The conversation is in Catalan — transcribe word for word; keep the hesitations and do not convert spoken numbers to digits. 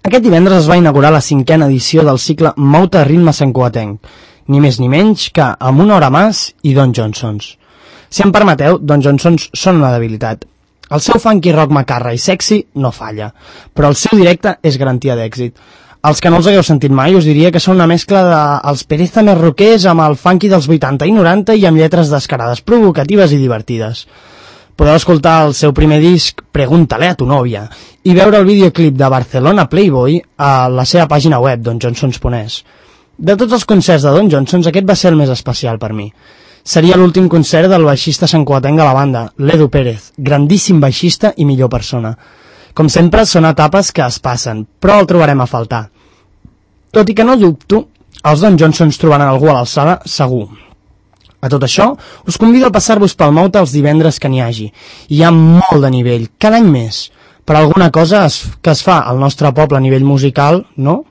Aquest divendres es va inaugurar la cinquena edició del cicle Mouta Ritme Santcugatenc, ni més ni menys que amb una hora més i Don Johnsons. Si em permeteu, Don Johnsons són una debilitat. El seu funky rock macarra i sexy no falla, però el seu directe és garantia d'èxit. Els que no els hagueu sentit mai us diria que són una mescla dels Pereza més rockers amb el funky dels vuitanta i noranta i amb lletres descarades, provocatives i divertides. Podeu escoltar el seu primer disc Pregúntale a tu novia i veure el videoclip de Barcelona Playboy a la seva pàgina web, don johnsons punt es. De tots els concerts de Don Johnsons, aquest va ser el més especial per mi. Seria l'últim concert del baixista santcugatenc de la banda, l'Edu Pérez, grandíssim baixista i millor persona. Com sempre, són etapes que es passen, però el trobarem a faltar. Tot i que no dubto, els Don Johnsons trobaran algú a l'alçada, segur. A tot això, us convido a passar-vos pel Mouta els divendres que n'hi hagi. Hi ha molt de nivell, cada any més. Per alguna cosa es, que es fa al nostre poble a nivell musical, no?